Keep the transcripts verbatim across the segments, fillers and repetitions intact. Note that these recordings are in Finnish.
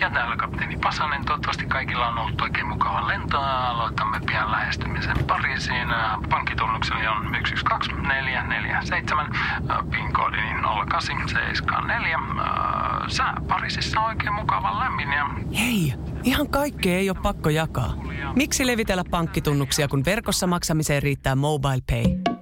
Ja täällä kapteeni Pasanen. Toivottavasti kaikilla on ollut oikein mukava lento. Aloitamme pian lähestymisen Pariisiin. Pankkitunnukseni on yksi yksi kaksi neljä neljä seitsemän. PIN-koodini nolla kahdeksan seitsemän neljä. Sää Pariisissa on oikein mukava lämmin. Ja... Hei, ihan kaikkea ei ole pakko jakaa. Miksi levitellä pankkitunnuksia, kun verkossa maksamiseen riittää Mobile Pay?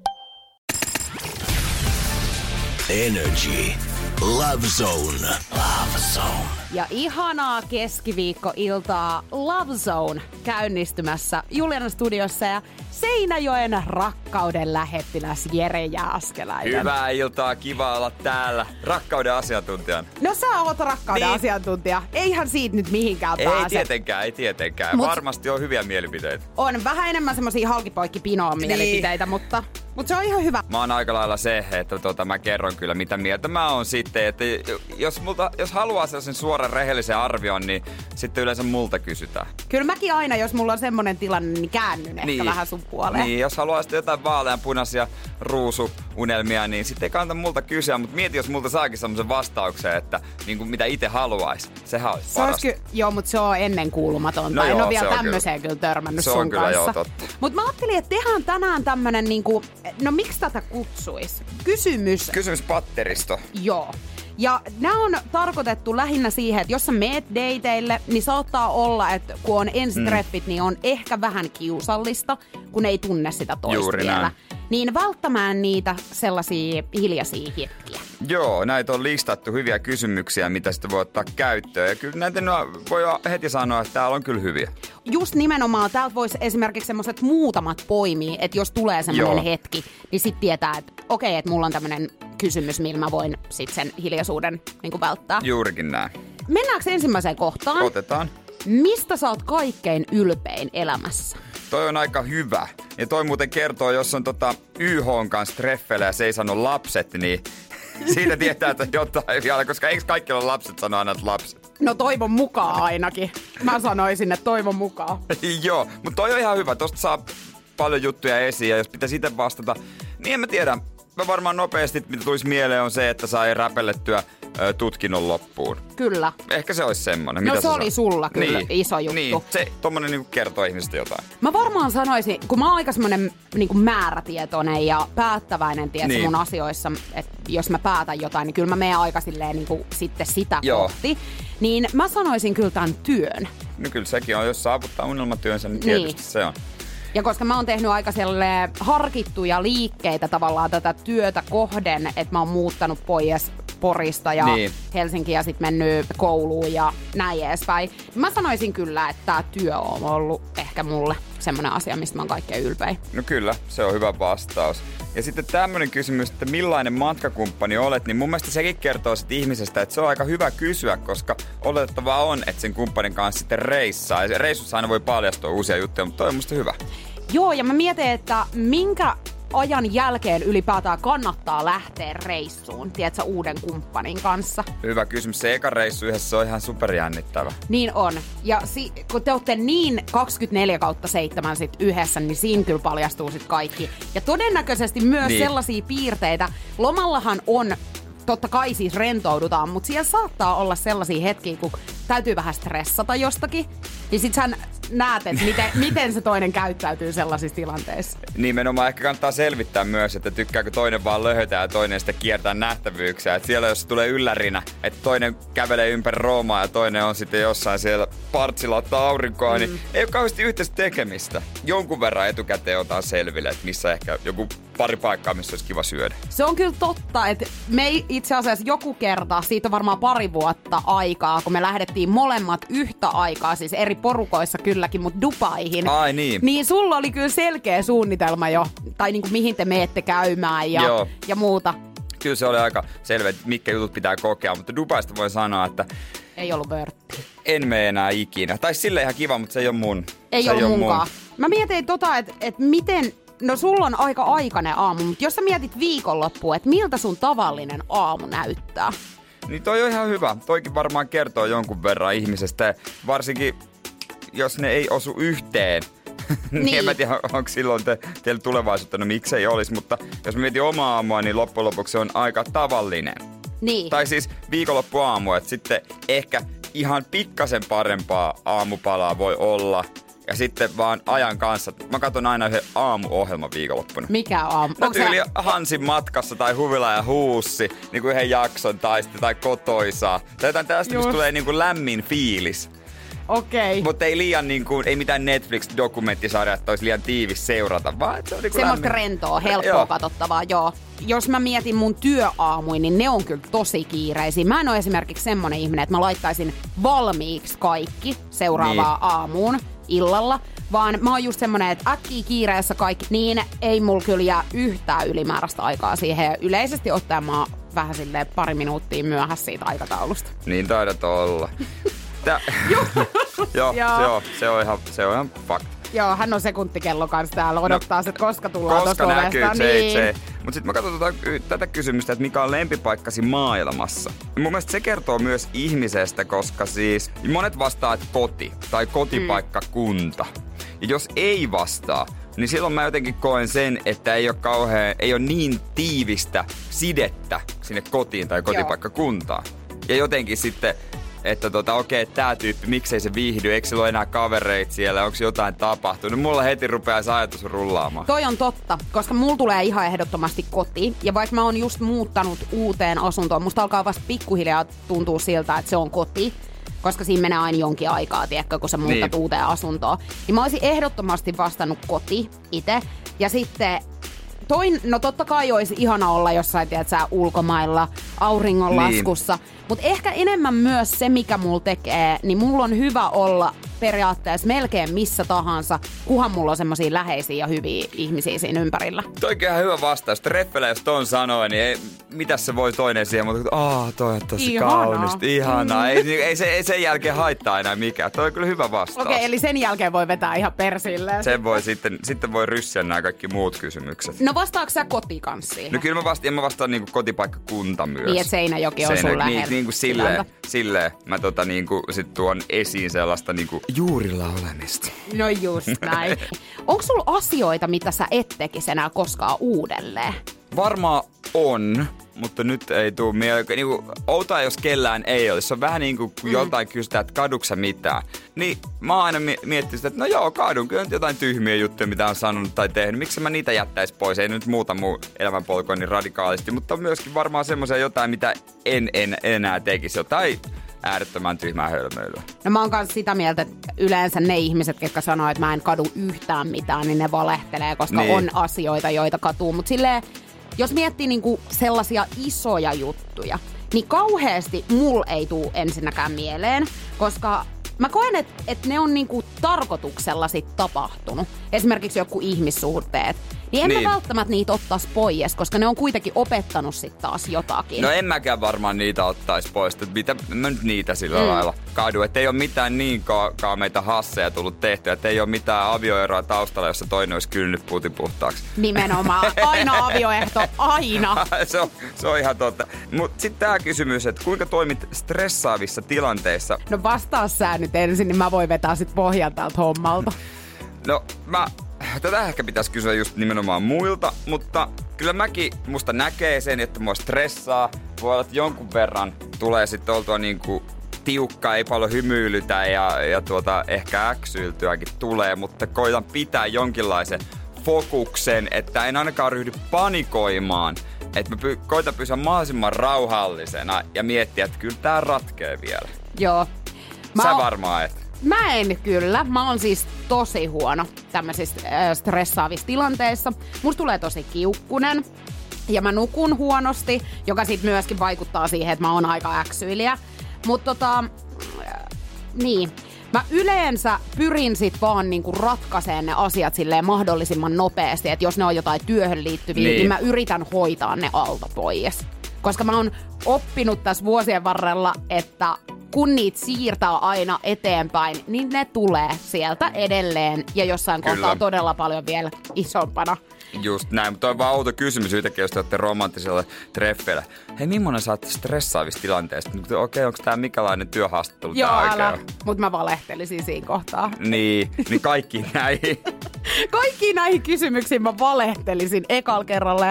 Energy. Love Zone. Love Zone. Ja ihanaa keskiviikkoiltaa Love Zone käynnistymässä Julianan studiossa ja Seinäjoen rakkauden lähettiläs Jere Jääskeläinen. Hyvää iltaa, kiva olla täällä rakkauden asiantuntijan. No sä oot rakkauden niin. asiantuntija. Eihän siitä nyt mihinkään ei pääse. Ei tietenkään, ei tietenkään. Mut varmasti on hyviä mielipiteitä. On vähän enemmän semmosia halkipoikki-pinoa niin. mielipiteitä, mutta... Mutta se on ihan hyvä. Mä oon aika lailla se, että tota, mä kerron kyllä mitä mieltä mä oon sitten. Että jos, multa, jos haluaa sellaisen suoran rehellisen arvion, niin sitten yleensä multa kysytään. Kyllä mäkin aina, jos mulla on semmonen tilanne, niin käännyn ehkä niin. vähän sun puoleen. Niin, jos haluaa sitten jotain vaaleanpunaisia ruusuunelmia, niin sitten ei kannata multa kysyä. Mutta mieti, jos multa saakin semmoisen vastauksen, että niin kuin mitä itse haluaisi. Sehän olisi se parasta. Olisi ky- joo, mutta se on ennenkuulumatonta. No en joo, ole vielä on tämmöiseen kyllä. kyllä törmännyt se sun on kyllä, kanssa. Joo, totta. Mutta mä ajattelin, että tehdään tänään tämmönen niinku... No miksi tätä kutsuisi? Kysymys. Kysymys patteristo. Joo. Ja nämä on tarkoitettu lähinnä siihen, että jos sä meet dateille, niin saattaa olla, että kun on ensitreffit, mm. niin on ehkä vähän kiusallista, kun ei tunne sitä toista Juuri vielä. Näin. Niin välttämään niitä sellaisia hiljaisia hetkiä. Joo, näitä on listattu hyviä kysymyksiä, mitä sitten voi ottaa käyttöön. Ja kyllä näitä voi heti sanoa, että täällä on kyllä hyviä. Just nimenomaan täältä voisi esimerkiksi semmoiset muutamat poimia, että jos tulee semmoinen hetki, niin sitten tietää, että okei, okay, että mulla on tämmöinen kysymys, millä mä voin sitten sen hiljaisuuden niin kuin välttää. Juurikin näin. Mennäänkö ensimmäiseen kohtaan? Otetaan. Mistä sä oot kaikkein ylpein elämässä? Toi on aika hyvä. Ja toi muuten kertoo, jos on tota Y H:n kanssa treffeillä ja se ei sano lapset, niin siitä tietää, että jotain vielä. Koska eikö kaikilla ole lapset sano aina, että lapset? No toivon mukaan ainakin. Mä sanoisin, että toivon mukaan. Joo, mutta toi on ihan hyvä. Tosta saa paljon juttuja esiin ja jos pitäisi itse vastata, niin en mä tiedä. Mä varmaan nopeasti, mitä tulisi mieleen, on se, että sai räpellettyä ö, tutkinnon loppuun. Kyllä. Ehkä se olisi semmoinen. No mitä se oli sulla kyllä niin, iso juttu. Niin, se tommonen niinku kertoo ihmistä jotain. Mä varmaan sanoisin, kun mä oon aika semmonen niinku määrätietoinen ja päättäväinen tiedätkö, niin. mun asioissa, että jos mä päätän jotain, niin kyllä mä menen aika silleen niinku sitten sitä Joo. kohti. Niin mä sanoisin kyllä tämän työn. No kyllä sekin on, jos saavuttaa unelmatyönsä, niin tietysti niin. se on. Ja koska mä oon tehnyt aika harkittuja liikkeitä tavallaan tätä työtä kohden, että mä oon muuttanut pois Porista ja niin. Helsinkiin ja sit mennyt kouluun ja näin edespäin. Mä sanoisin kyllä, että tää työ on ollut ehkä mulle semmoinen asia, mistä mä oon kaikkein ylpein. No kyllä, se on hyvä vastaus. Ja sitten tämmönen kysymys, että millainen matkakumppani olet, niin mun mielestä sekin kertoo sit ihmisestä, että se on aika hyvä kysyä, koska oletettavaa on, että sen kumppanin kanssa sitten reissaa. Ja reissussa aina voi paljastua uusia juttuja, mutta toi on musta hyvä. Joo, ja mä mietin, että minkä ajan jälkeen ylipäätään kannattaa lähteä reissuun, tiedätkö, uuden kumppanin kanssa? Hyvä kysymys. Se eka reissu yhdessä on ihan superjännittävä. Niin on. Ja si- kun te olette niin kaksikymmentäneljä kautta seitsemän sit yhdessä, niin siinä kyllä paljastuu sit kaikki. Ja todennäköisesti myös niin. sellaisia piirteitä. Lomallahan on, totta kai siis rentoudutaan, mutta siellä saattaa olla sellaisia hetkiä, kun täytyy vähän stressata jostakin. Niin sit sä näet, että miten, miten se toinen käyttäytyy sellaisissa tilanteissa. Nimenomaan ehkä kannattaa selvittää myös, että tykkääkö toinen vaan löhötä ja toinen sitten kiertää nähtävyyksiä. Että siellä jos tulee yllärinä, että toinen kävelee ympäri Roomaa ja toinen on sitten jossain siellä partsilla ottaa aurinkoa, mm. niin ei ole kauheasti yhteistä tekemistä. Jonkun verran etukäteen otetaan selville, että missä ehkä joku pari paikkaa, missä olisi kiva syödä. Se on kyllä totta, että me itse asiassa joku kerta, siitä on varmaan pari vuotta aikaa, kun me lähdettiin molemmat yhtä aikaa, siis eri porukoissa kylläkin, mutta Dubaihin. Ai niin. Niin sulla oli kyllä selkeä suunnitelma jo, tai niin kuin mihin te meette käymään ja, ja muuta. Kyllä se oli aika selvä, että mitkä jutut pitää kokea, mutta Dubaista voi sanoa, että ei ollut vörtti. En mene enää ikinä. Tai sille ihan kiva, mutta se ei ole mun. Ei se ole ei munkaan. Mun. Mä mietin tota, että et miten... No sulla on aika aikainen aamu, mutta jos sä mietit viikonloppua, että miltä sun tavallinen aamu näyttää? Niin toi on ihan hyvä. Toikin varmaan kertoo jonkun verran ihmisestä, varsinkin jos ne ei osu yhteen. niin. niin en mä tiedä, onko silloin te, teillä tulevaisuutta, no miksei olisi, mutta jos mä mietin omaa aamua, niin loppujen lopuksi se on aika tavallinen. Niin. Tai siis viikonloppuaamu, että sitten ehkä ihan pikkasen parempaa aamupalaa voi olla. Ja sitten vaan ajan kanssa. Mä katson aina yhden aamuohjelman viikonloppuna. Mikä aamu? No tyyli sä... Hansin matkassa tai Huvila ja Huussi. Niin kuin yhden jakson tai sitten tai Kotoisaa. Tai jotain tästä, mistä tulee niin kuin lämmin fiilis. Okei. Okay. Mutta ei liian niin kuin, ei mitään Netflix-dokumenttisarja, että olisi liian tiivis seurata. Vaan se on niin kuin semmoista lämmin. rentoa, helppoa joo. katsottavaa, joo. Jos mä mietin mun työaamuin, niin ne on kyllä tosi kiireisiä. Mä en ole esimerkiksi semmonen ihminen, että mä laittaisin valmiiksi kaikki seuraavaa niin. aamuun illalla. Vaan mä oon just semmonen, että äkkiä kiireessä kaikki, niin ei mulla kyllä jää yhtään ylimääräistä aikaa siihen. Ja yleisesti ottaen mä oon vähän silleen pari minuuttia myöhässä siitä aikataulusta. Niin taidat olla. Tää... joo, joo, joo, se on ihan, se on ihan fakta. Joo, hän on sekuntikello kanssa täällä, odottaa, no, että koska tullaan koska tuosta näkyy, ovesta. Se, niin. se. Mutta sitten mä katson tota, tätä kysymystä, että mikä on lempipaikkasi maailmassa. Ja mun mielestä se kertoo myös ihmisestä, koska siis monet vastaa, että koti tai kotipaikkakunta. Mm. Ja jos ei vastaa, niin silloin mä jotenkin koen sen, että ei ole kauhean, ei ole niin tiivistä sidettä sinne kotiin tai kotipaikkakuntaan. Joo. Ja jotenkin sitten... Että tota, okei, okay, tää tyyppi, miksei se viihdy, eikö sillä ole enää kavereita siellä, onko jotain tapahtunut? Mulla heti rupeaa se ajatus rullaamaan. Toi on totta, koska mulla tulee ihan ehdottomasti koti. Ja vaikka mä oon just muuttanut uuteen asuntoon, musta alkaa vasta pikkuhiljaa tuntua siltä, että se on koti. Koska siinä menee aina jonkin aikaa, tiedätkö, kun sä muutat niin. uuteen asuntoon. Niin mä olisin ehdottomasti vastannut koti itse. Ja sitten... Toin, no totta kai olisi ihana olla jossain, tiedät sä, ulkomailla, auringonlaskussa. Niin. Mutta ehkä enemmän myös se, mikä mulla tekee, niin mulla on hyvä olla periaatteessa melkein missä tahansa, kunhan mulla on semmosia läheisiä ja hyviä ihmisiä siinä ympärillä. Toikin ihan hyvä vastaus. Treffele, jos ton sanoo, niin ei, mitäs se voi toinen siihen, mutta aah, toi on tosi ihana. Kaunista, ihanaa. Mm. Ei, ei, se, ei sen jälkeen haittaa enää mikään. Toi on kyllä hyvä vastaus. Okei, okay, eli sen jälkeen voi vetää ihan persilleen. Sen voi sitten, sitten voi ryssiä nämä kaikki muut kysymykset. No vastaako sä kotikanssiin? No kyllä mä vastaan, mä vastaan niinku kotipaikkakunta myös. Niin, että Seinäjoki on Seinä, sun lähellä. Niin, niin kuin silleen, silleen mä tota niinku sit tuon esiin sellaista niinku juurilla olemista. No just näin. Onko sulla asioita, mitä sä et tekisi enää koskaan uudelleen? Varmaan on, mutta nyt ei tuu mieleen. Niinku, outoa, jos kellään ei olisi. Se on vähän niin kuin, kun mm. jotain kysytään, että kaduksa mitään. Niin mä oon aina miettinyt sitä, että no joo, kadun kyllä jotain tyhmiä juttuja, mitä on sanonut tai tehnyt. Miksi mä niitä jättäisi pois? Ei nyt muuta muu elämänpolkua niin radikaalisti, mutta myöskin varmaan semmoisia jotain, mitä en, en enää tekisi. Jotain äärettömän tyhmää hölmöilyä. No mä oon kanssa sitä mieltä, että yleensä ne ihmiset, jotka sanoo, että mä en kadu yhtään mitään, niin ne valehtelee, koska niin. on asioita, joita katuu. Mutta silleen, jos miettii niinku sellaisia isoja juttuja, niin kauheasti mul ei tuu ensinnäkään mieleen, koska mä koen, että et ne on niinku tarkoituksella sit tapahtunut. Esimerkiksi joku ihmissuhteet. Niin en niin. mä välttämättä niitä ottais pois, koska ne on kuitenkin opettanut sit taas jotakin. No en mäkään varmaan niitä ottais pois. Että mitä mä nyt niitä sillä mm. lailla kadu. Että ei ole mitään niin ka- kaameita hasseja tullut tehtyä. Että ei ole mitään avioeroa taustalla, jossa toinen olisi kylnyt puutin puhtaaksi. Nimenomaan. Aina avioehto. Aina. se, on, se on ihan totta. Mut sit tää kysymys, että kuinka toimit stressaavissa tilanteissa? No vastaa sä nyt ensin, niin mä voin vetää sit pohjan tältä hommalta. No mä... Tätä ehkä pitäisi kysyä just nimenomaan muilta, mutta kyllä mäkin musta näkee sen, että mua stressaa. Voi olla, että jonkun verran tulee sitten oltua niinku tiukkaa, ei paljon hymyilytä ja, ja tuota, ehkä äksyiltyäkin tulee, mutta koitan pitää jonkinlaisen fokuksen, että en ainakaan ryhdy panikoimaan. Että mä py- koitan pysyä mahdollisimman rauhallisena ja miettiä, että kyllä tää ratkee vielä. Joo. Mä Sä o- varmaan et. Mä en kyllä. Mä oon siis tosi huono tämmöisissä äh, stressaavissa tilanteissa. Musta tulee tosi kiukkunen ja mä nukun huonosti, joka sit myöskin vaikuttaa siihen, että mä oon aika äksyilijä. Mut tota, äh, niin. Mä yleensä pyrin sit vaan niinku ratkaiseen ne asiat silleen mahdollisimman nopeasti, että jos ne on jotain työhön liittyviä, niin, niin mä yritän hoitaa ne alta pois. Koska mä oon oppinut tässä vuosien varrella, että kun niitä siirtää aina eteenpäin, niin ne tulee sieltä edelleen ja jossain Kyllä. kohtaa todella paljon vielä isompana. Just näin, mutta on vaan outo kysymys yhtäkkiä, jos te olette romanttisella treffeillä. Hei, millainen sä oot stressaavissa tilanteissa? Okei, okay, onko tää mikälainen työhaastattelu? Joo, älä, mutta mä valehtelisin siinä kohtaa. Niin, niin kaikki näihin. Kaikkiin näihin kysymyksiin mä valehtelisin ekalla kerralla ja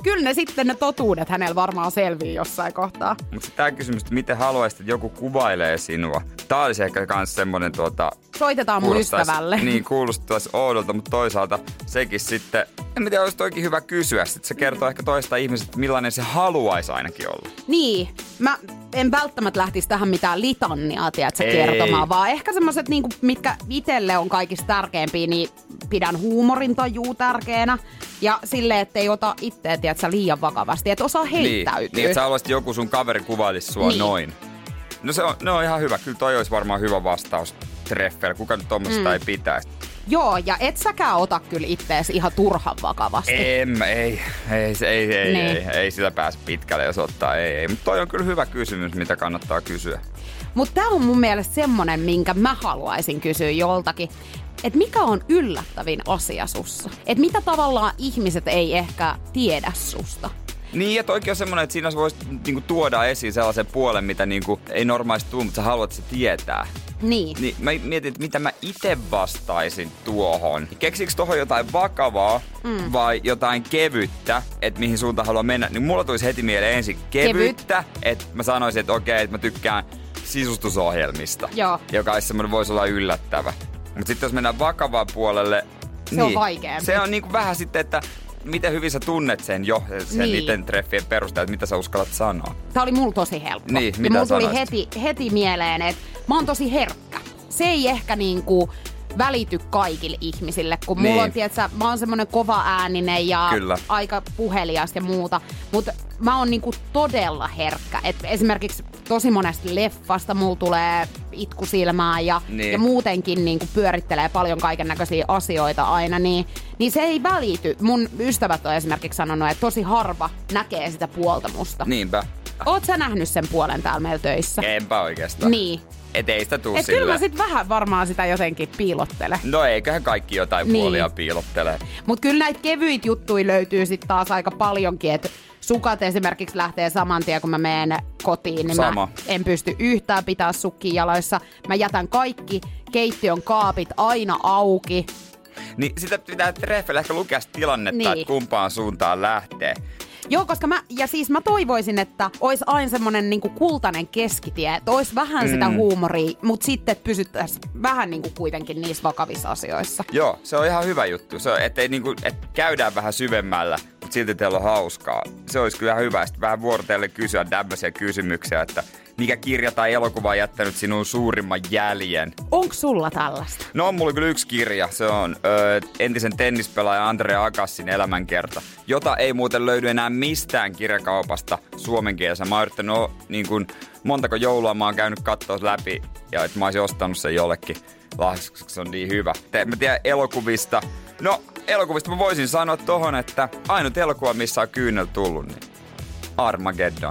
kyllä ne sitten ne totuudet hänellä varmaan selvii jossain kohtaa. Mutta tää kysymys, että miten haluaisit, että joku kuvailee sinua. Tää olisi ehkä kans semmonen tuota... Soitetaan mun ystävälle. Niin, kuulostaisi oudolta, mutta toisaalta sekin sitten... En tiedä, olisi toikin hyvä kysyä. Sitten se kertoo ehkä toista ihmisestä, millainen se haluaisi ainakin olla. Niin. Mä en välttämättä lähtisi tähän mitään litanniaa, tiedätkö, kertomaan, vaan ehkä semmoiset, niinku, mitkä itselle on kaikista tärkeimpiä, niin pidän huumorintajuu tärkeänä. Ja silleen, ettei ota itseä, tiedätkö, liian vakavasti, että osaa heittäytyä. Niin, niin että sä haluaisit joku sun kaveri kuvailisi sua niin. noin. No se on, ne on ihan hyvä. Kyllä toi olisi varmaan hyvä vastaus treffeillä. Kuka nyt tommosesta mm. ei pitäisi. Joo, ja et säkään ota kyllä ittees ihan turhan vakavasti. En, ei, ei, ei, ei, niin. ei, ei sillä pääse pitkälle, jos ottaa, ei, ei. Mutta toi on kyllä hyvä kysymys, mitä kannattaa kysyä. Mutta tää on mun mielestä semmonen, minkä mä haluaisin kysyä joltakin. Että mikä on yllättävin asia sussa? Että mitä tavallaan ihmiset ei ehkä tiedä susta? Niin, että oikein on semmoinen, että siinä voisi niinku tuoda esiin sellaisen puolen, mitä niinku ei normaalisti tule, mutta sä haluat, että se tietää. Niin. Niin mä mietin, että mitä mä itse vastaisin tuohon. Keksiks tohon jotain vakavaa mm. vai jotain kevyttä, että mihin suuntaan haluaa mennä? Niin mulla tulisi heti mieleen ensin kevyttä, Kevyt. että mä sanoisin, että okei, että mä tykkään sisustusohjelmista. Joo. Joka olisi semmoinen, voisi olla yllättävä. Mutta sitten jos mennään vakavaan puolelle... Se niin, on vaikeampi. Se on niinku vähän sitten, että... Miten hyvin sä tunnet sen jo, sen niin. niiden treffien perusteella, että mitä sä uskallat sanoa? Tää oli mulla tosi helppo. Niin, ja mulla tuli heti, heti mieleen, että mä oon tosi herkkä. Se ei ehkä niinku välity kaikille ihmisille, kun niin. mulla on, tietsä, mä oon semmonen kova ääninen ja Kyllä. aika puhelias ja muuta. Mutta mä oon niinku todella herkkä. Et esimerkiksi tosi monesta leffasta mulla tulee itku silmään ja, niin. ja muutenkin niinku pyörittelee paljon kaiken näköisiä asioita aina, niin, niin se ei välity. Mun ystävät on esimerkiksi sanonut, että tosi harva näkee sitä puolta musta. Niinpä. Oot sä nähnyt sen puolen täällä meillä töissä? Enpä oikeastaan. Niin. Et ei sitä tuu Et sillä. kyllä mä sit vähän varmaan sitä jotenkin piilottele. No eiköhän kaikki jotain niin. puolia piilottele. Mut kyllä näitä kevyitä juttuja löytyy sit taas aika paljonkin, että sukat esimerkiksi lähtee saman tien, kun mä menen kotiin, niin Sama. mä en pysty yhtään pitää sukkia jaloissa. Mä jätän kaikki keittiön kaapit aina auki. Niin sitä pitää treffeillä ehkä lukea tilannetta, niin. että kumpaan suuntaan lähtee. Joo, koska mä, ja siis mä toivoisin, että olisi aina semmonen niinku kultainen keskitie, että olisi vähän mm. sitä huumoria, mutta sitten pysyttäisiin vähän niinku kuitenkin niissä vakavissa asioissa. Joo, se on ihan hyvä juttu. Se on, ettei niinku, et käydään vähän syvemmällä, mutta silti teillä on hauskaa. Se olisi kyllä hyvä. Sitten vähän vuorotelle kysyä tämmöisiä kysymyksiä, että mikä kirja tai elokuva on jättänyt sinun suurimman jäljen? Onko sulla tällaista? No on mulla kyllä yksi kirja. Se on ö, entisen tennispelaajan Andrea Agassin elämänkerta, jota ei muuten löydy enää mistään kirjakaupasta suomen kielessä. Mä oon yrittänyt o, niin kun, montako joulua mä oon käynyt katsoa läpi ja että mä oisin ostanut sen jollekin lahjaksi, se on niin hyvä. Te, mä tiedän elokuvista. No elokuvista mä voisin sanoa tohon, että ainut elokuva, missä on kyynel tullut, niin Armageddon.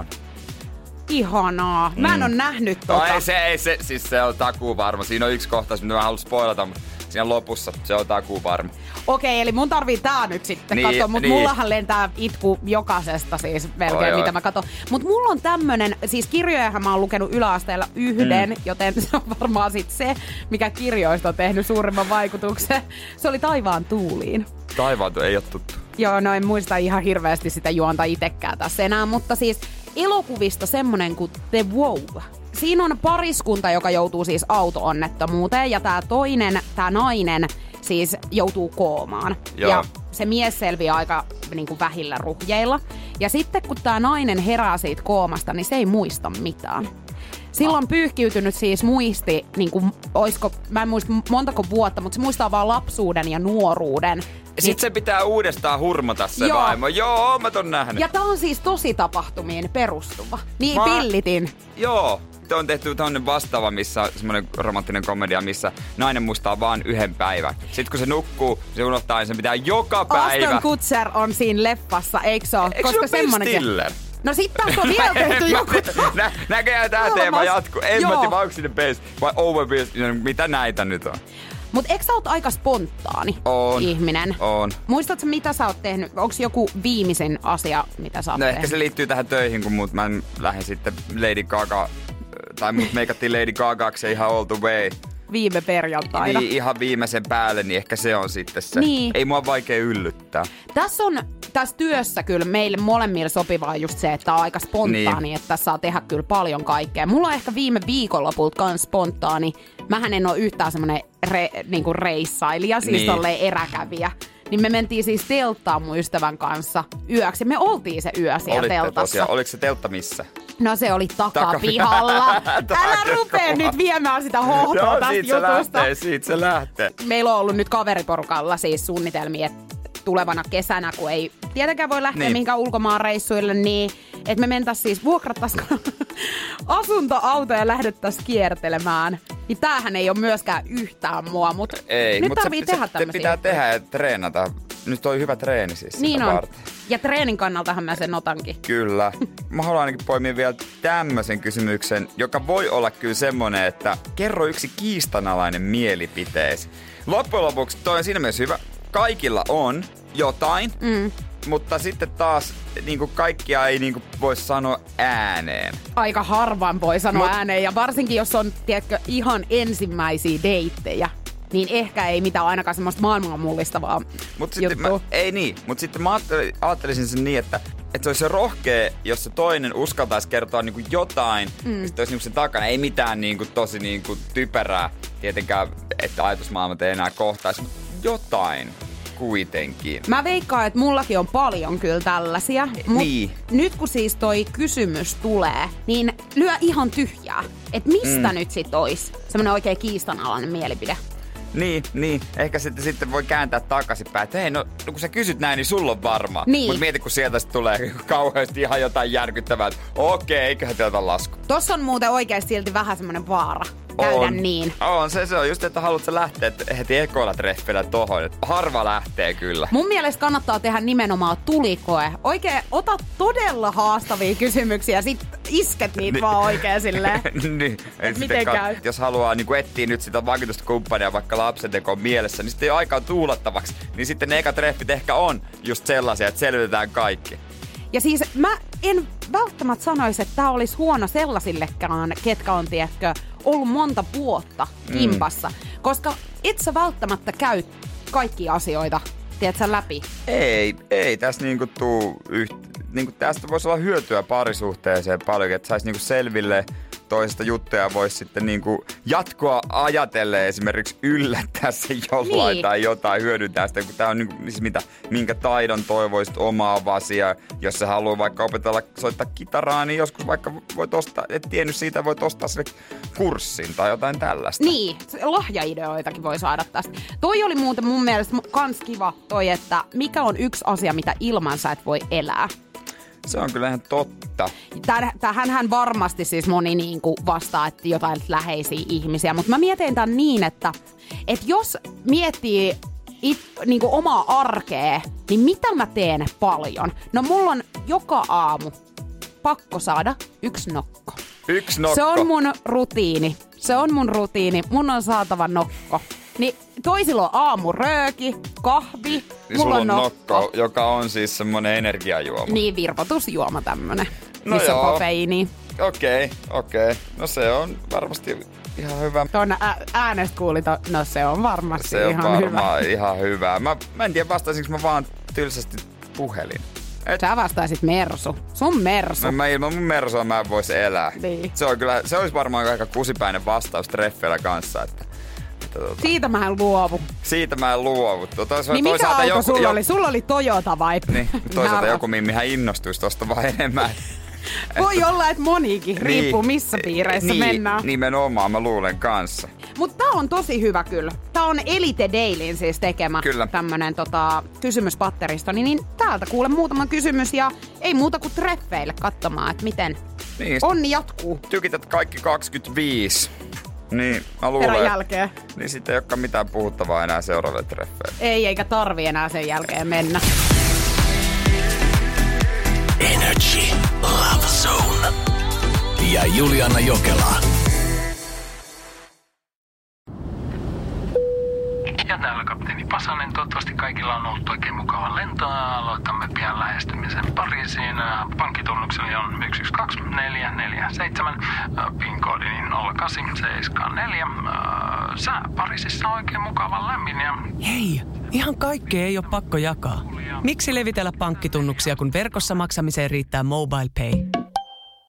Ihanaa. Mä en mm. oo nähnyt tota. No ei se, ei se, siis se on takuu varma. Siinä on yksi kohtaus, mitä mä haluan spoilata, mutta siinä lopussa se on takuu varma. Okei, eli mun tarvii tää nyt sitten niin, katsoa, mutta niin. mullahan lentää itku jokaisesta siis melkein, oi, mitä oi. mä katson. Mutta mulla on tämmönen, siis kirjojahan mä oon lukenut yläasteella yhden, mm. joten se on varmaan sit se, mikä kirjoista on tehnyt suurimman vaikutuksen. Se oli Taivaan tuuliin. Taivaan tuuliin ei oo tuttu. Joo, no en muista ihan hirveästi sitä juonta itekään tässä enää, mutta siis elokuvista semmonen kuin The Wow. Siinä on pariskunta, joka joutuu siis auto-onnettomuuteen ja tää toinen, tää nainen siis joutuu koomaan. Joo. Ja se mies selviää aika niin kuin vähillä ruhjeilla. Ja sitten kun tää nainen herää siitä koomasta, niin se ei muista mitään. Silloin on pyyhkiytynyt siis muisti, niin kuin, oisko, mä en muista montako vuotta, mutta se muistaa vaan lapsuuden ja nuoruuden. Sitten niin, se pitää uudestaan hurmata se joo. vaimo. Joo, mä ton nähnyt. Ja tää on siis tosi tapahtumiin perustuva. Niin mä... pillitin. Joo. On tehty tämmönen vastaava, missä on semmoinen romanttinen komedia, missä nainen muistaa vaan yhden päivän. Sitten kun se nukkuu, se unohtaa, niin sen pitää joka päivä. Aston Kutcher on siinä leffassa, eikö se ole? Eikö se ole Ben Stiller? No sit tästä on vielä tehty joku... Nä, näköjään tää teema jatkuu. En mä tiedä, onko sinne base vai overbase, mitä näitä nyt on? Mut eikö sä oot aika spontaani on, ihminen? On. Muistatko, mitä sä oot tehnyt? Onko joku viimeisen asia, mitä sä oot no tehnyt? ehkä se liittyy tähän töihin, kun muut, mä lähdin sitten Lady Gaga... Tai mut meikattiin Lady Gagaksi ihan all the way. Viime perjantaina. Niin, ihan viimeisen päälle, niin ehkä se on sitten se. Niin. Ei mua vaikea yllyttää. Tässä on tässä työssä kyllä meille molemmille sopivaa just se, että on aika spontaani, niin. Että tässä saa tehdä kyllä paljon kaikkea. Mulla on ehkä viime viikonlopulta kans spontaani. Mähän en ole yhtään semmonen re, niinku reissailija, siis niin. Tolleen eräkävijä. Niin me mentiin siis telttaan mun ystävän kanssa yöksi. Me oltiin se yö siellä Olitte teltassa. Tosiaan. Oliko se teltta missä? No se oli takapihalla. Älä rupee nyt viemään sitä hohtoa no, tästä siitä jutusta. Se lähtee, siitä se lähtee. Meillä on ollut nyt kaveriporukalla siis suunnitelmia, että tulevana kesänä, kun ei tietenkään voi lähteä niin. mihinkään ulkomaan reissuille, niin että me mentäisiin siis vuokrattaisiin asuntoauto ja lähdettäisiin kiertelemään. Niin tämähän ei ole myöskään yhtään mua, mutta ei, nyt mut tarvii se, tehdä se, tämmöisiä. Se pitää tehdä ja treenata. Nyt on hyvä treeni siis. Niin on. Varten. Ja treenin kannaltahan mä sen otankin. Kyllä. Mä haluan ainakin poimia vielä tämmöisen kysymyksen, joka voi olla kyllä semmonen, että kerro yksi kiistanalainen mielipiteesi. Loppujen lopuksi toi on siinä mielessä hyvä. Kaikilla on jotain, mm. mutta sitten taas niin kuin kaikkia ei niin kuin voi sanoa ääneen. Aika harvan voi sanoa Mut, ääneen, ja varsinkin jos on, tiedätkö, ihan ensimmäisiä deittejä, niin ehkä ei mitään ainakaan semmoista maailman mullistavaa mut sitten mä, ei niin, mutta sitten mä ajattelisin sen niin, että, että se olisi se rohkea, jos se toinen uskaltaisi kertoa niin kuin jotain, mm. ja sitten olisi niin kuin sen takana, ei mitään niin kuin tosi niin kuin typerää, tietenkään, että ajatusmaailmat ei enää kohtaisi, jotain kuitenkin. Mä veikkaan, että mullakin on paljon kyllä tällaisia. Mut niin. Nyt kun siis toi kysymys tulee, niin lyö ihan tyhjää. Että mistä mm. nyt sit ois semmonen oikein kiistanalainen mielipide? Niin, niin. Ehkä sitten, sitten voi kääntää takaisinpäin, että hei, no, no kun sä kysyt näin, niin sulla on varma. Niin. Mutta mieti, kun sieltä sitten tulee kauheasti ihan jotain järkyttävää, että okei, eiköhän teiltä lasku. Tossa on muuten oikeasti silti vähän semmonen vaara. Käydä on. niin. On, se, se on just, että haluat sä lähteä heti ekoilla treffeillä tohon. Että harva lähtee kyllä. Mun mielestä kannattaa tehdä nimenomaan tulikoe. Oikein, ota todella haastavia kysymyksiä, sit isket niitä Ni- vaan oikein silleen. niin. Miten kat- käy? Jos haluaa niin etsiä nyt sitä vaikutusta kumppania vaikka lapsentekoon mielessä, niin sitten ei ole aikaa tuulattavaksi. Niin sitten ne eka treffit ehkä on just sellaisia, että selvitetään kaikki. Ja siis mä en välttämättä sanoisi, että tää olisi huono sellaisillekaan, ketkä on, tiedätkö, ollut monta vuotta kimpassa. Mm. Koska et sä välttämättä käy kaikkia asioita, tiedätkö, läpi. Ei, ei tässä niinku tuu yht... Niinku tästä voisi olla hyötyä parisuhteeseen paljon, että sais niinku selville toisesta juttuja voisi sitten niinku jatkoa ajatellen esimerkiksi yllättää se jollain niin. Tai jotain hyödyntää sitä, kun tää on niinku, siis mitä, minkä taidon toivoisit omaavasi ja jos sä haluaa vaikka opetella soittaa kitaraa, niin joskus vaikka voit ostaa, et tiennyt siitä, voit ostaa sille kurssin tai jotain tällaista. Niin, lahjaideoitakin voi saada tästä. Toi oli muuten mun mielestä kans kiva toi, että mikä on yksi asia, mitä ilman sä et voi elää. Se on kyllä ihan totta. Tähänhän varmasti siis moni niin kuin vastaa, että jotain läheisiä ihmisiä, mutta mä mietin tämän niin, että, että jos miettii it, niin kuin omaa arkea, niin mitä mä teen paljon? No mulla on joka aamu pakko saada yksi nokko. Yksi nokko? Se on mun rutiini. Se on mun rutiini. Mun on saatava nokko. Niin toisilla on aamurööki, kahvi, niin mulla sulla on nokko. nokko, joka on siis semmonen energiajuoma. Niin, virvotusjuoma tämmönen, no missä joo. on kofeiini. Okei, okay, okei. Okay. No se on varmasti ihan hyvä. Tuon ä- äänestä kuuli, to- no se on varmasti se ihan on hyvä. varmaan ihan hyvä. Mä, mä en tiedä vastaisinko mä vaan tylsästi puhelin. Et... Sä vastaisit Mersu. Sun Mersu. No, mä ilman mun Mersua mä en vois elää. Niin. Se, on kyllä, se olisi varmaan aika kusipäinen vastaus treffeillä kanssa. Että, että tuota, siitä mä en luovu. Siitä mä en luovu. Tois, niin mikä auto joku, sulla jo... oli? Sulla oli Toyota vai? Niin, toisaalta joku mimmihän innostuisi tosta vaan enemmän. Voi olla, että monikin. Niin, riippuu missä piireissä niin, mennään. Nimenomaan mä luulen kanssa. Mutta tää on tosi hyvä kyllä. Tää on Elite Dailyn siis tekemä kyllä. Tämmönen tota, kysymyspatteristo. Niin, niin täältä kuule muutama kysymys ja ei muuta kuin treffeille katsomaan, että miten niin, onni jatkuu. Tykität kaikki kaksikymmentäviisi. Niin, mä luulen. Perän jälkeen. Niin sitten ei olekaan mitään puhuttavaa enää seuraaville treffeille. Ei, eikä tarvi enää sen jälkeen mennä. Energy Love Zone ja Juliana Jokela. Ja täällä kapteeni Pasanen. Toivottavasti kaikilla on ollut oikein mukava lento. Aloitamme pian lähestymisen Pariisiin. Pankkitunnukseni on yksi yksi kaksi neljä neljä seitsemän. PIN-koodini nolla kahdeksan seitsemän neljä. Sää Pariisissa on oikein mukava lämmin. Ja... Hei, Ihan kaikkea ei ole pakko jakaa. Miksi levitellä pankkitunnuksia, kun verkossa maksamiseen riittää MobilePay?